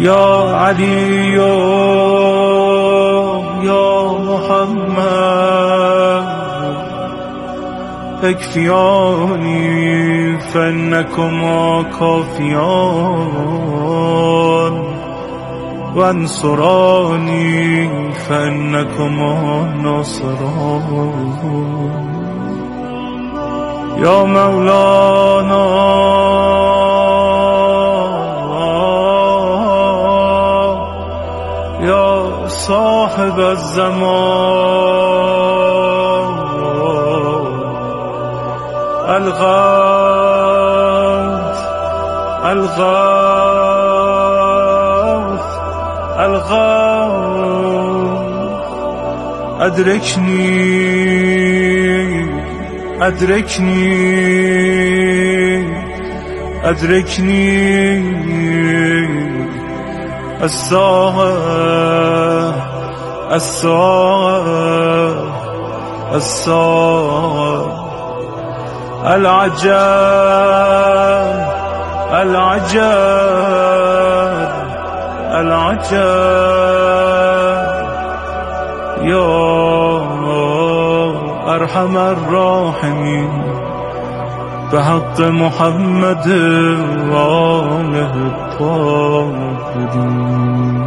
یا علی یا محمد اکفیانی فانکما کافیان وانصرانی فانکما ناصران یا مولانا یا صاحب الزمان الغوث الغوث الغوث ادرکنی ادرکنی ادرکنی الساعة الساعة الساعة العجب العجب العجب يا أرحم الراحمين بحق محمد وآله الطاهرين.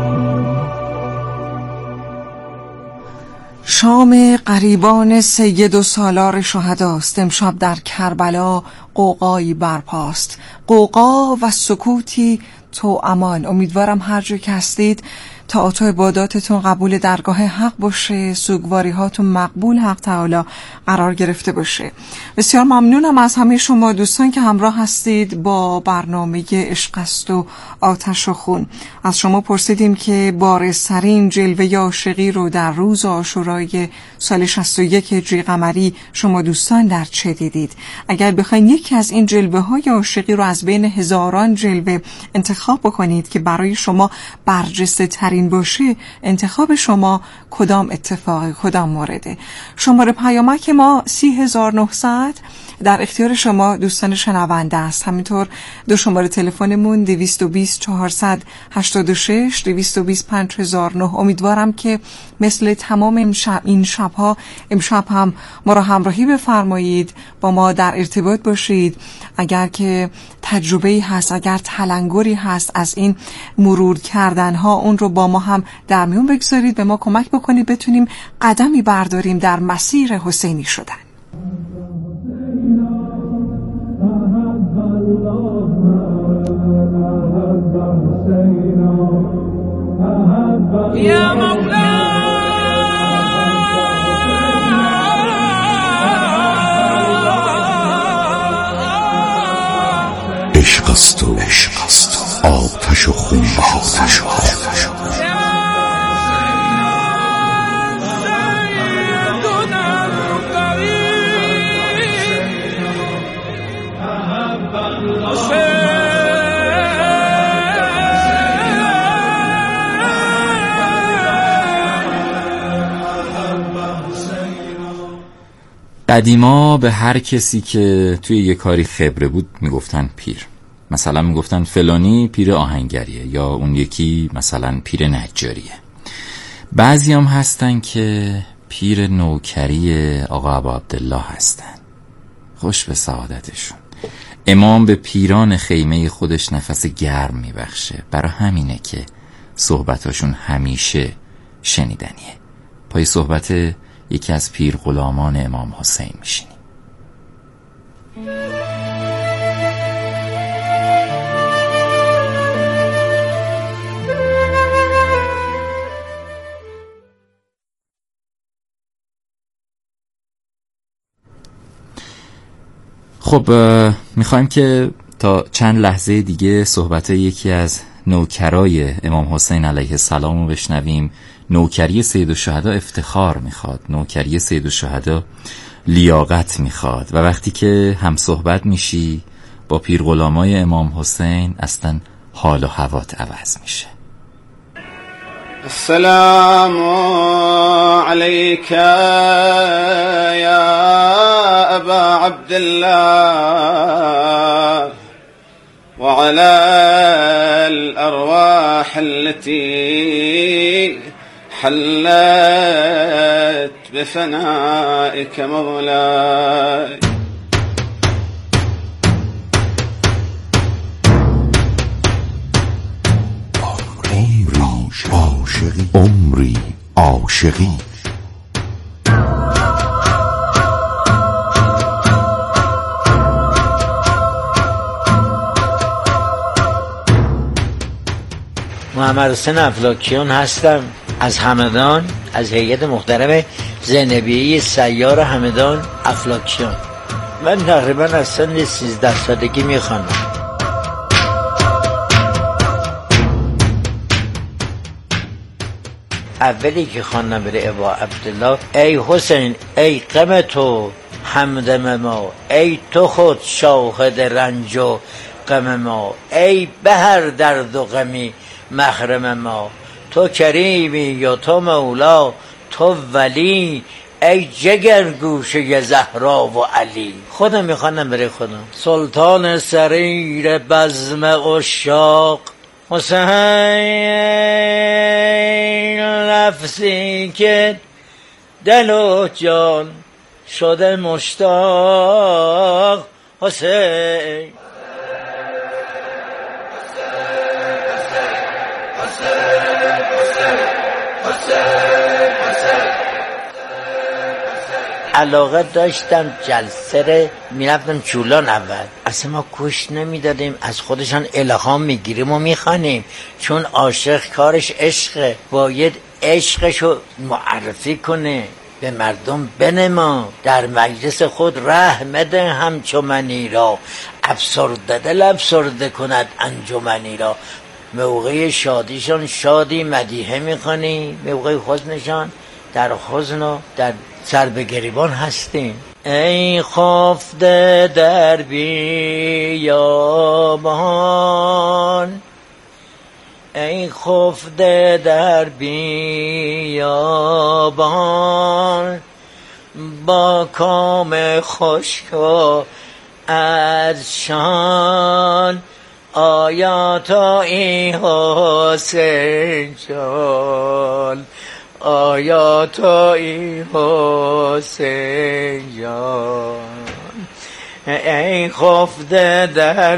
شام قریبان سید و سالار شهداست. امشب در کربلا قوقایی برپاست، قوقا و سکوتی تو امان. امیدوارم هر جا که هستید طاعات و عباداتتون قبول درگاه حق باشه، سوگواری هاتون مقبول حق تعالی قرار گرفته باشه. بسیار ممنونم از همه شما دوستان که همراه هستید با برنامه عشق است و آتش و خون. از شما پرسیدیم که بارزترین جلوه عاشقی رو در روز عاشورای سال 61 هجری قمری شما دوستان در چه دیدید؟ اگر بخواید یکی از این جلوه های عاشقی رو از بین هزاران جلوه انتخاب بکنید که برای شما برجسته ترین باشه، انتخاب شما کدام اتفاقی، کدام مورده؟ شماره پیامک ما 30900 در اختیار شما دوستان شنونده است. همینطور دو شماره تلفنمون 220 486 220 5009. امیدوارم که مثل تمام این شبها امشب هم ما را همراهی بفرمایید، با ما در ارتباط باشید. اگر که تجربه‌ای هست، اگر تلنگری هست از این مرور کردن ها، اون رو با ما هم در میون بگذارید، به ما کمک بکنید بتونیم قدمی برداریم در مسیر حسینی شدن. یا مولا عشق است و آتش و خون، آتش و خون. قدیما به هر کسی که توی یه کاری خبره بود میگفتن پیر. مثلا میگفتن فلانی پیر آهنگریه، یا اون یکی مثلا پیر نجاریه. بعضی هم هستن که پیر نوکری آقا ابا عبدالله هستن. خوش به سعادتشون. امام به پیران خیمه خودش نفس گرم میبخشه. برای همینه که صحبتاشون همیشه شنیدنیه. پای صحبت یکی از پیر غلامان امام حسین میشینی. خب میخوایم که تا چند لحظه دیگه صحبت یکی از نوکرای امام حسین علیه السلام رو بشنویم. نوکری سید الشهدا افتخار میخواد، نوکری سید الشهدا لیاقت میخواد، و وقتی که هم صحبت میشی با پیرغلامای امام حسین اصلا حال و هوات عوض میشه. السلام علیک یا ابا عبدالله وعلى الأرواح التي حلت بفنائك مولاي. عمری عاشقی. محمد حسین افلاکیان هستم از همدان، از هیئت محترم زینبیه سیار همدان افلاکیان. من تقریبا از سن 13 سالگی میخوانم. اولی که خواندم بره ابا عبدالله: ای حسین ای غم تو همدم ما، ای تو خود شاهد رنج و غم ما، ای به هر درد و غمی محرم ما، تو کریمی یا تو مولا تو ولی، ای جگر گوشه زهرا و علی. خودم میخوانم برای خودم. سلطان سریر بزم عشاق حسین، لفظی که دل و جان شده مشتاق حسین. علاقه داشتم جلسه رو میرفتم چولان. اول اصلا ما گوش نمیدادیم، از خودشان الهام میگیریم و میخوانیم، چون عاشق کارش عشقه، باید عشقشو معرفی کنه، به مردم بنما، در مجلس خود رحمده همچومنی را، افسرده دل افسرده کند انجمنی را. موقع شادیشان شادی مدیحه میخوانی، موقع حزنشان در حزن و در سر به گریبان هستیم. ای خفته در بیابان، ای خفته در بیابان، با کام خشک و ازشان، آیا تا این حسین جان، آیا تا این حسین جان. ای خفته در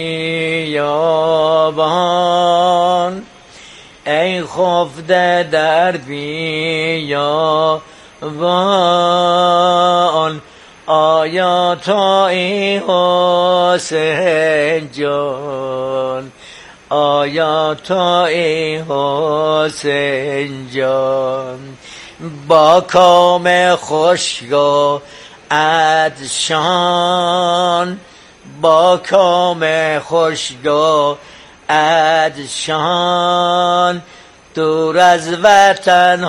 بیابان، ای خفته در بیابان، آیا تا این حسین جان، آیا تا این حسین جان. با کام خشک و ادشان، با کام خشک و ادشان، دور از وطن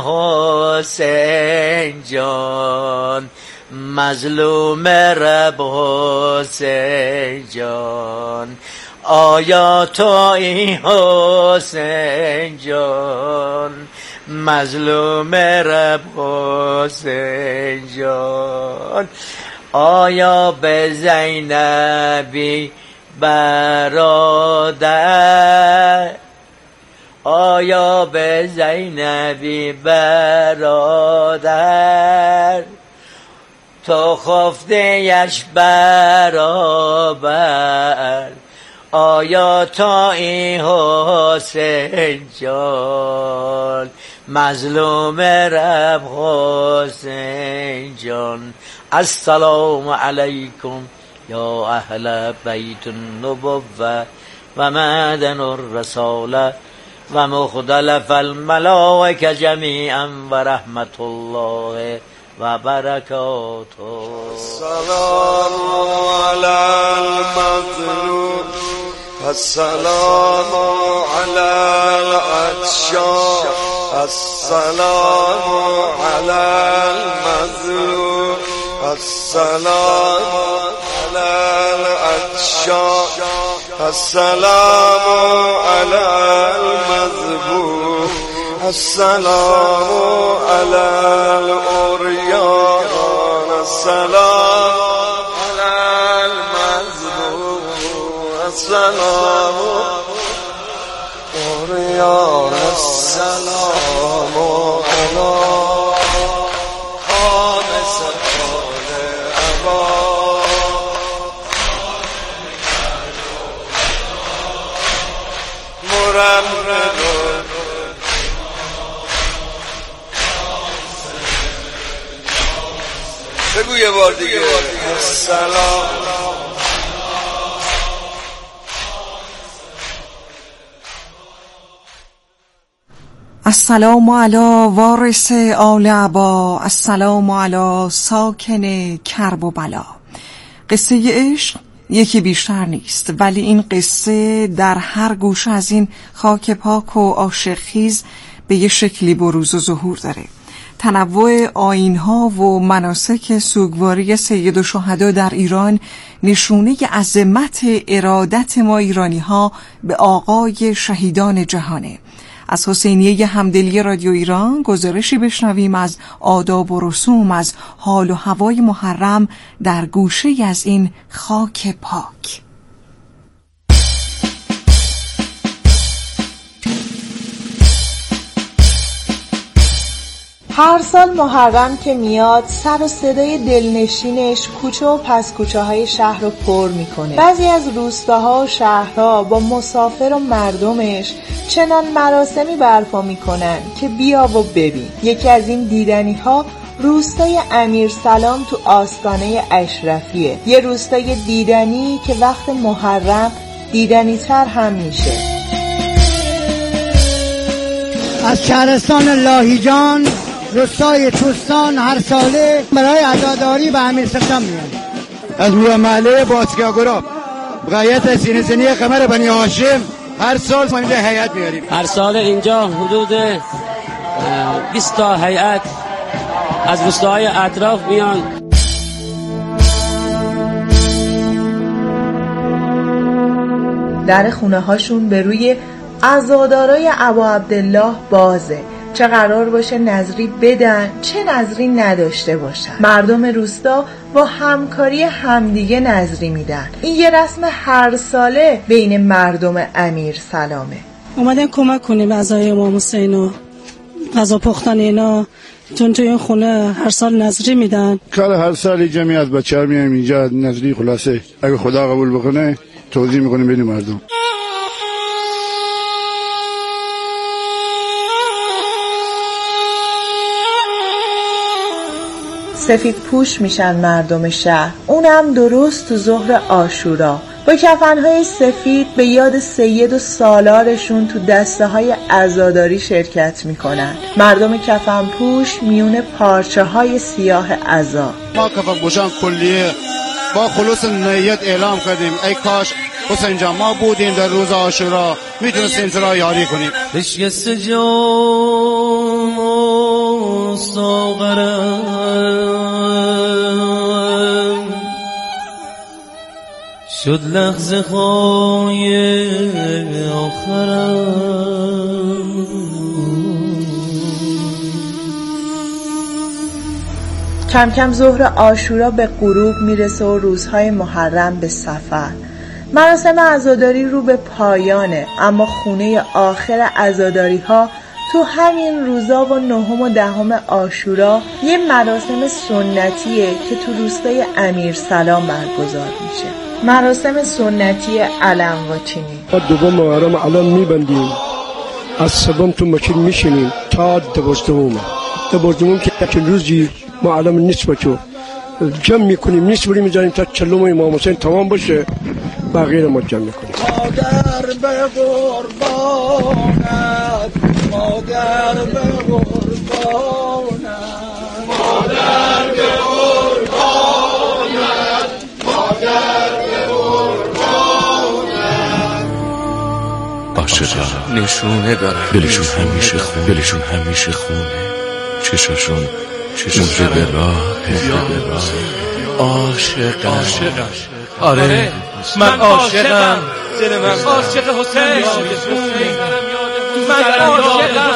حسین جان، مظلوم رب حسین جان. آیا تو این حسین جان، مظلوم رب حسین جان. آیا به زینبی برادر، آیا به زینبی برادر، تو خفته‌اش برابر، آیا تا این حسین جان، مظلوم رب حسین جان. السلام علیکم یا اهل بیت النبوة و معدن الرسالة و مختلف الملائکه جمیعا و رحمت الله و برکاته. السلام علی المظلوم، السلام علی العطشان، السلام علی المظلوم، السلام علی العطشان، السلام علی المذبوح، السلام علی العریان، السلام علی المذبوح، السلام موریان السلام علی خامس خال عبا مرمرد بگو یه بار دیگه السلام السلام علی وارث آل عبا، السلام علی ساکن کرب و بلا. قصه عشق یکی بیشتر نیست، ولی این قصه در هر گوشه از این خاک پاک و عاشق خیز به یه شکلی بروز و ظهور داره. تنوع آیین‌ها و مناسک سوگواری سید الشهدا در ایران نشونه عظمت ارادت ما ایرانی‌ها به آقای شهیدان جهانه. از حسینیه همدلی رادیو ایران گزارشی بشنویم از آداب و رسوم از حال و هوای محرم در گوشه از این خاک پاک. هر سال محرم که میاد سر و صدای دلنشینش کوچه و پس کوچه های شهر رو پر میکنه. بعضی از روستاها و شهرها با مسافر و مردمش چنان مراسمی برپا میکنن که بیا و ببین. یکی از این دیدنی ها روستای امیرسلام تو آستانه اشرفیه. یه روستای دیدنی که وقت محرم دیدنی تر هم میشه. از شهرستان لاهیجان روستای توستان هر ساله برای عزاداری به امیرسلام میاد. از محله باسکاگورا بقایت سینه سنی قمر بنی هاشم هر سال ما اینجا هیئت میاریم. هر سال اینجا حدود 20 تا هیئت از روستاهای اطراف میان. در خونه هاشون به روی عزادارای ابا عبدالله بازه، چه قرار باشه نذری بدن چه نذری نداشته باشن. مردم روستا با همکاری همدیگه نذری میدن. این یه رسم هر ساله بین مردم امیرسلامه. اومدن کمک کنیم اعضای امام حسین و غذا پختن اینا، چون تو این خونه هر سال نذری میدن. کار هر سال جمعیت بچه‌ها میایم اینجا نذری، خلاصه اگه خدا قبول بکنه توزیع میکنیم بین مردم. سفید پوش میشن مردم شهر، اونم درست تو ظهر عاشورا، با کفنهای سفید به یاد سید و سالارشون تو دسته های عزاداری شرکت میکنن. مردم کفن پوش میون پارچه های سیاه عزا. ما کفن پوشان کلیه با خلوص نیت اعلام کردیم ای کاش حسین جان ما بودیم در روز عاشورا میتونستیم سرا یاری کنیم. عشق سجا ساغرم شد لحظه های آخرم. کم کم ظهر عاشورا به غروب میرسه و روزهای محرم به سفر. مراسم عزاداری رو به پایانه، اما خونه آخر عزاداری ها تو همین روزا و 9 و 10 عاشورا یه مراسم سنتیه که تو روستای امیرسلام برگزار میشه. مراسم سنتی علم واچینی. ما دوم محرم علم میبندیم، از سوم تو مکین میشینیم تا 12 که روزی ما علم نیست بچو جمع میکنیم، نیست بریم میذاریم تا چلم امام حسین تمام باشه، بقیه ما جمع میکنیم. مادر به قربانت، مادر به قربانت، مادر به قربانت، مادر به قربانت. عاشقا نشونه داره دلشون همیشه خونه، چشاشون به راه عاشقا. آره من عاشقم، دل من عاشق حسین، من عاشقم.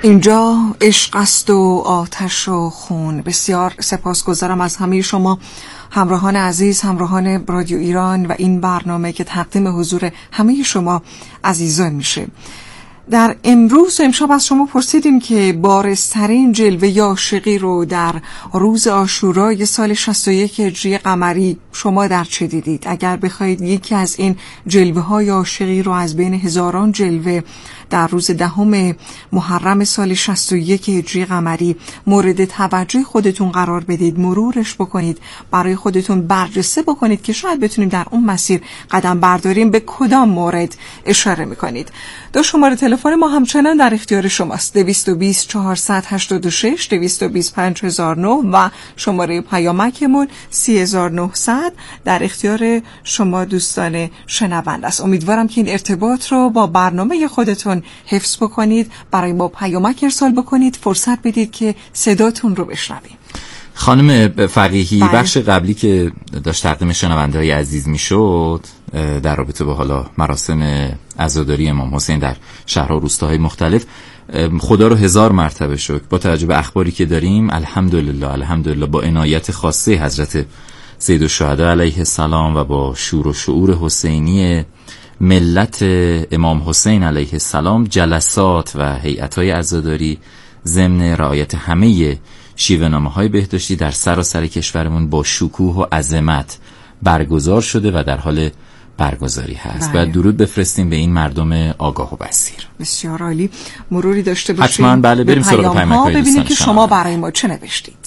اینجا عشق است و آتش و خون. بسیار سپاسگزارم از همه شما همراهان عزیز، همراهان رادیو ایران و این برنامه که تقدیم حضور همه شما عزیزان میشه. در امروز و امشب از شما پرسیدیم که بارزترین جلوه عاشقی رو در روز عاشورای سال 61 هجری قمری شما در چه دیدید؟ اگر بخواید یکی از این جلوه های عاشقی رو از بین هزاران جلوه در روز 10 محرم سال 61 هجری قمری مورد توجه خودتون قرار بدید، مرورش بکنید، برای خودتون بررسی بکنید که شاید بتونیم در اون مسیر قدم برداریم، به کدام مورد اشاره میکنید؟ دو شماره تلفن ما همچنان در اختیار شماست: 220 486 220 5009 و شماره پیامکمون 3900 در اختیار شما دوستان شنونده است. امیدوارم که این ارتباط رو با برنامه خودتون حفظ بکنید، برای ما پیامک ارسال بکنید، فرصت بدید که صداتون رو بشنویم. خانم فقیهی، بخش قبلی که داشت تقدیم شنونده های عزیز می شد در رابطه با حالا مراسم عزاداری امام حسین در شهرها و روستاهای مختلف، خدا رو 1000 مرتبه شکر با توجه به اخباری که داریم، الحمدلله با عنایت خاصه حضرت سید الشهدا علیه السلام و با شور و شعور حسینی ملت امام حسین علیه السلام، جلسات و هیئت‌های عزاداری ضمن رعایت همه شیوه‌نامه‌های بهداشتی در سراسر کشورمون با شکوه و عظمت برگزار شده و در حال برگزاری هست. و درود بفرستیم به این مردم آگاه و بصیر. بسیار عالی. مروری داشته باشیم. حتما بله، بریم سراغ پیامک‌های ببینیم که شما برای ما چه نوشتید.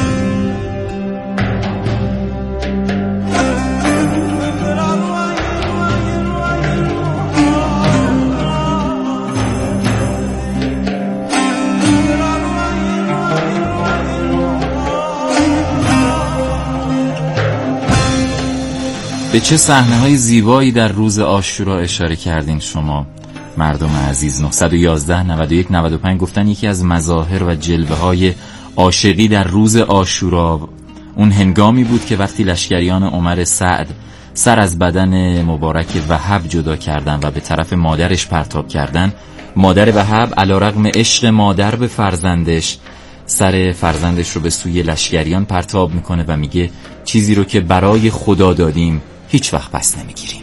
به چه صحنه‌های زیبایی در روز عاشورا اشاره کردین شما مردم عزیز. 911 91 95 گفتن یکی از مظاهر و جلوه‌های عاشقی در روز عاشورا اون هنگامی بود که وقتی لشکریان عمر سعد سر از بدن مبارک وهب جدا کردن و به طرف مادرش پرتاب کردن. مادر وهب علیرغم عشق مادر به فرزندش، سر فرزندش رو به سوی لشکریان پرتاب میکنه و میگه چیزی رو که برای خدا دادیم هیچ وقت پس نمیگیریم.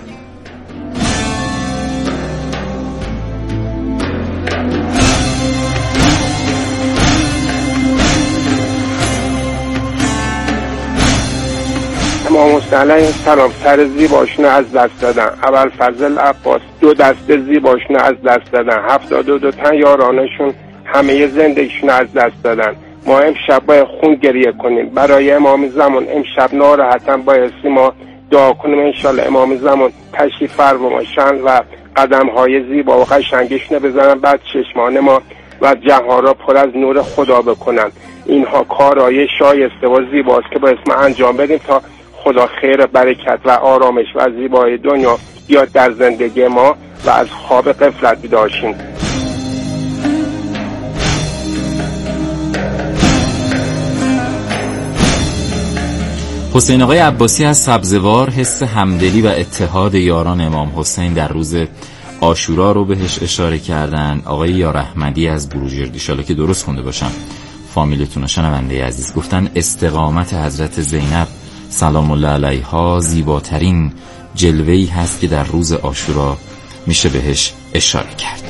امام حسین علیه السلام سر زیباشون از دست دادن. ابوالفضل عباس 2 دست زیباشون از دست دادن. 72 تن یارانشون همه زندگیشون از دست دادن. ما امشب باید خون گریه کنیم برای امام زمان. امشب ناراحتاً باید ما دعا کنیم انشالله امام زمان تشریف فرما باشن و قدم‌های زیبا و قشنگشون بزنن بعد چشمان ما و جهان را پر از نور خدا بکنن. اینها کارهای شایسته و زیباست که باید ما انجام بدیم تا خدا خیر، برکت و آرامش و زیبایی دنیا بیاد در زندگی ما و از خواب غفلت بیدار شیم. حسین آقای عباسی از سبزوار حس همدلی و اتحاد یاران امام حسین در روز عاشورا رو بهش اشاره کردن. آقای یار احمدی از بروجرد، ان شاءالله که درست خونده باشم فامیلتون، شنونده عزیز، گفتن استقامت حضرت زینب سلام الله علیها زیباترین جلوه‌ای هست که در روز عاشورا میشه بهش اشاره کرد.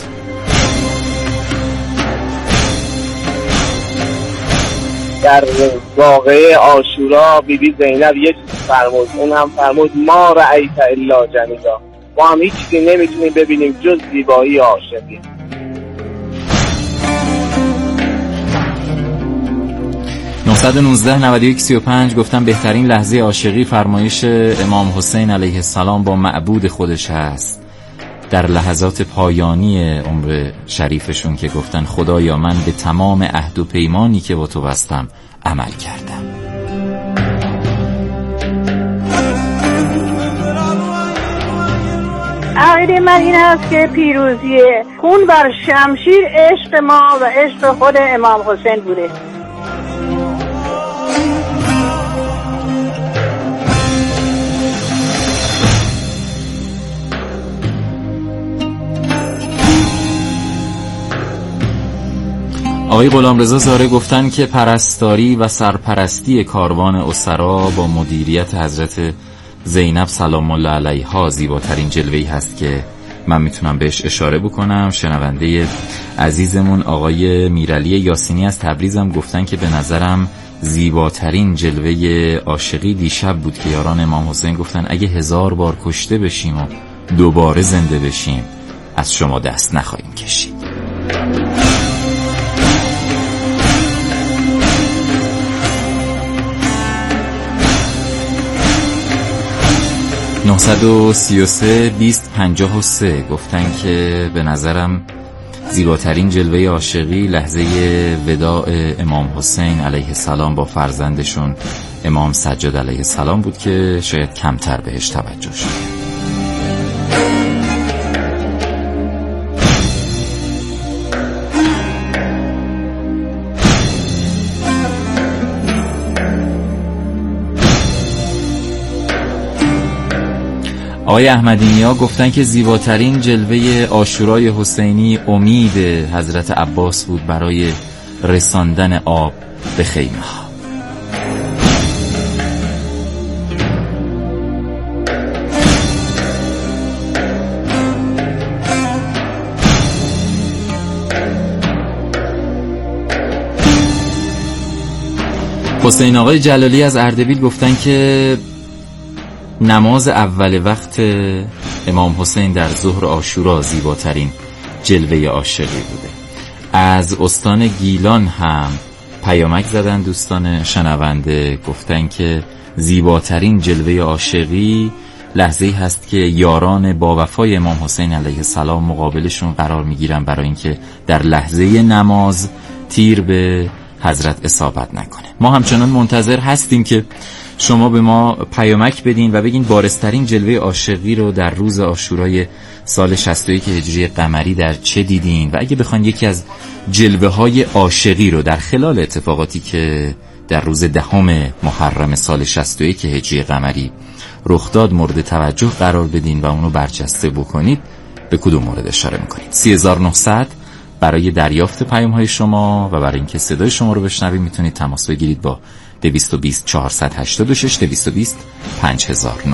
در واقعه عاشورا بیبی زینب یه چیز فرمود، اون هم فرمود ما رأیت الا جمیلا، ما هم هیچ چیزی نمیتونیم ببینیم جز زیبایی عاشقی. (919) گفتم بهترین لحظه عاشقی فرمایش امام حسین علیه السلام با معبود خودش هست در لحظات پایانی عمر شریفشون که گفتن خدایا من به تمام عهد و پیمانی که با تو بستم عمل کردم. عقیده من این است که پیروزیه خون بر شمشیر عشق ما و عشق خود امام حسین بوده. آقای غلامرضا زاره گفتن که پرستاری و سرپرستی کاروان اسرا با مدیریت حضرت زینب سلام الله علیها زیباترین جلوه‌ای هست که من میتونم بهش اشاره بکنم. شنونده عزیزمون آقای میرعلی یاسینی از تبریزم گفتن که به نظرم زیباترین جلوه عاشقی دیشب بود که یاران امام حسین گفتن اگه 1000 بار کشته بشیم و دوباره زنده بشیم از شما دست نخواهیم کشید. (933-2053) گفتن که به نظرم زیباترین جلوه عاشقی لحظه وداع امام حسین علیه السلام با فرزندشون امام سجاد علیه السلام بود که شاید کمتر بهش توجه شد. آقای احمدینیا گفتن که زیباترین جلوه عاشورای حسینی امید حضرت عباس بود برای رساندن آب به خیمه ها. حسین آقای جلالی از اردبیل گفتن که نماز اول وقت امام حسین در ظهر عاشورا زیباترین جلوه عاشقی بوده. از استان گیلان هم پیامک زدن دوستان شنونده، گفتن که زیباترین جلوه عاشقی لحظه‌ای هست که یاران با وفای امام حسین علیه السلام مقابلشون قرار میگیرن برای اینکه در لحظه نماز تیر به حضرت اصابت نکنه. ما همچنان منتظر هستیم که شما به ما پیامک بدین و بگین بارزترین جلوه عاشقی رو در روز عاشورای سال 61 هجری قمری در چه دیدین، و اگه بخواین یکی از جلوه های عاشقی رو در خلال اتفاقاتی که در روز 10 محرم سال 61 هجری قمری رخ داد مورد توجه قرار بدین و اونو برجسته بکنید، به کدوم مورد اشاره میکنید؟ 3900 برای دریافت پیام های شما و برای اینکه صدای شما رو بشنویم میتونید تماس بگیرید با 220 486 220 5009.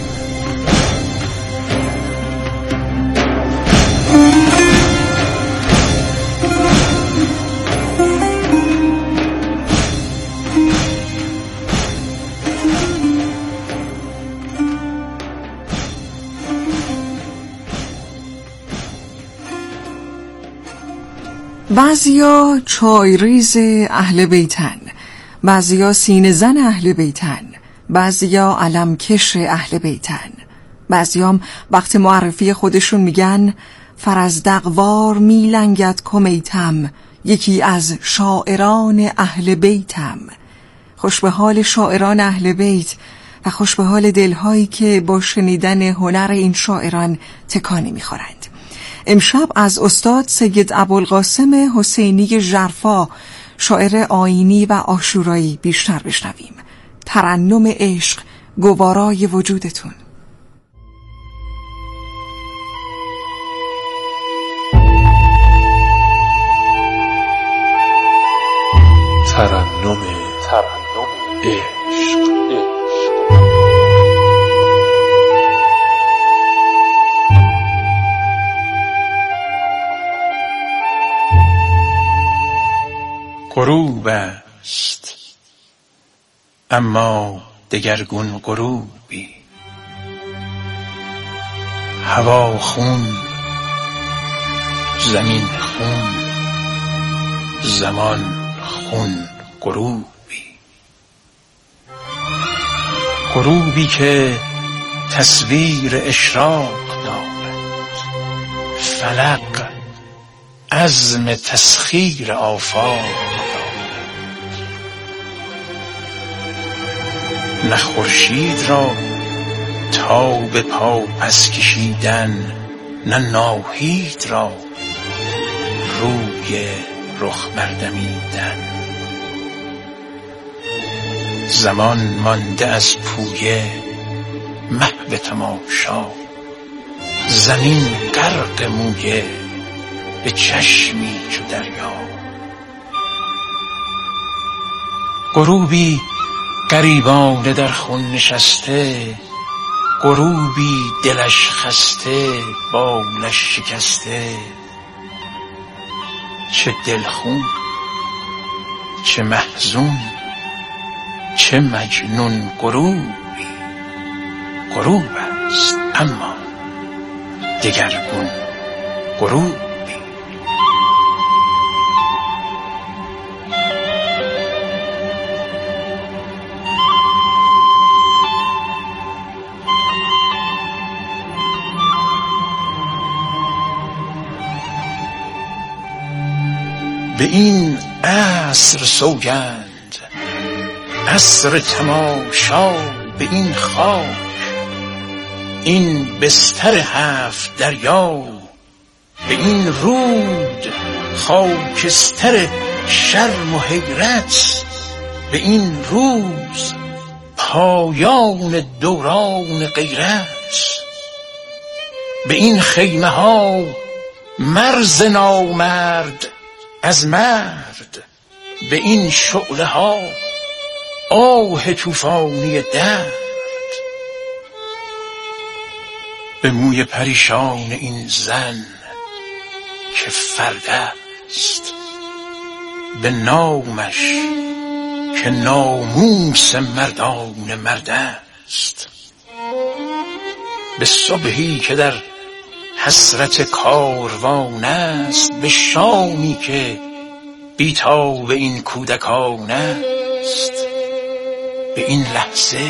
بعضیا چایریز اهل بیتن، بعضیا سینه زن اهل بیتن، بعضیا علمکش اهل بیتن، بعضیام وقت معرفی خودشون میگن فرزدقوار میلنگد کمیتم، یکی از شاعران اهل بیتم. خوش به حال شاعران اهل بیت و خوش به حال دلهایی که با شنیدن هنر این شاعران تکانی میخورند. امشب از استاد سید ابوالقاسم حسینی ژرفا، شاعر آیینی و عاشورایی، بیشتر بشنویم. ترنم عشق گوارای وجودتون. ترنم عشق. غروب است اما دگرگون غروبی، هوا خون، زمین خون، زمان خون. غروبی که تصویر اشراق دارد، فلق عزم تسخیر آفاق دارد. نه خورشید را تا به پا پس کشیدن، نه ناهید را روی رخ بردمیدن. زمان مانده از پویه محو تماشا، زمین غرق مویه به چشمی چو دریا. غروبی غریبانه در خون نشسته، غروبی دلش خسته بالش شکسته. چه دلخون، چه محزون، چه مجنون غروبی. غروب است اما دگرگون غروبی. به این عصر سوگند، عصر تماشا، به این خاک، این بستر 7 دریا، به این رود خاکستر شرم و حیرت، به این روز پایان دوران غیرت، به این خیمه ها مرز نامرد از مرد، به این شعله ها آه طوفانی درد. به موی پریشان این زن که فرد است، به نامش که ناموس مردان مرد است، به صبحی که در حسرت کاروان است، به شامی که بیتاب این کودکان است، به این لحظه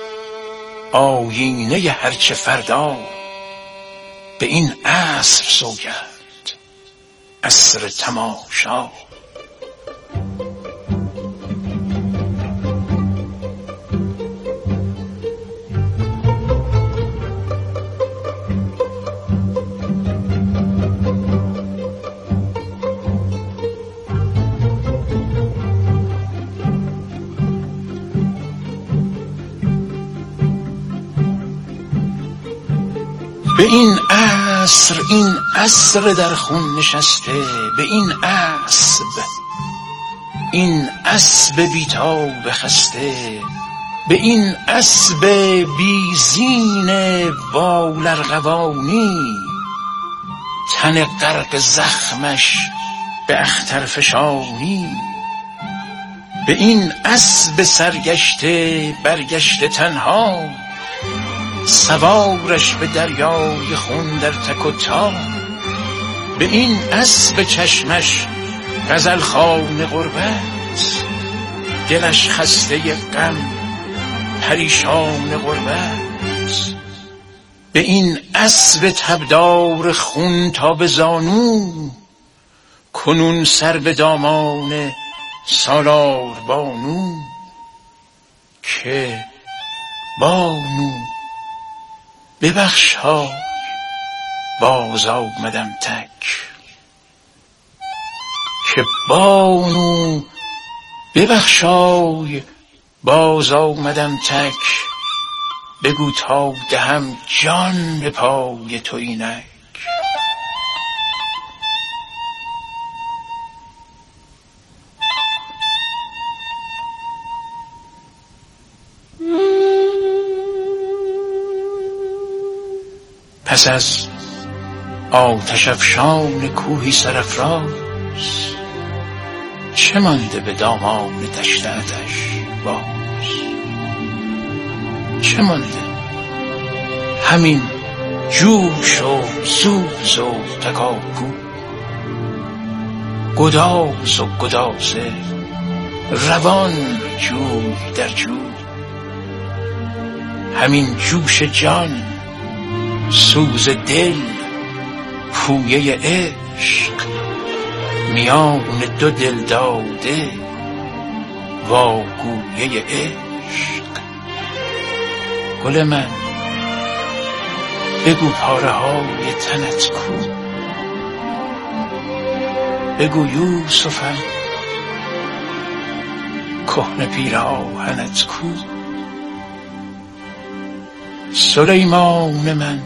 آینه هرچه فردا، به این عصر سوگند، عصر تماشا. به این عصر، این عصر در خون نشسته، به این اسب، این اسب بیتاب خسته، به این اسب بیزین بالارغوانی، تن غرق زخمش به اختر فشانی، به این اسب سرگشته برگشته تنها، سوارش به دریای خون در تک و تا، به این اسب چشمش غزلخوان غربت، دلش خسته غم پریشان غربت، به این اسب تبدار خون تا به زانو، کنون سر به دامان سالار بانو، که بانو ببخشای باز آمدم تک، که بانو ببخشای باز آمدم تک، بگو تا دهم جان به پای تو اینک. پس از آتش افشان کوهی سرافراز، چه مانده به دامان دشت آتش باز؟ چه مانده؟ همین جوش و سوز و تکاپو، گداز و گدازه، روان جوی در جوی، همین جوش جان، سوز دل، پویه عشق، میان دو دل داده، واگویه عشق. گل من بگو پاره های تنت کو، بگو یوسفم کهنه پیراهنت کو، سلیمان من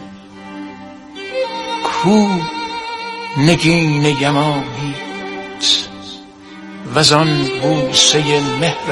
کو نگین یمانیت، وزان بوسه مهر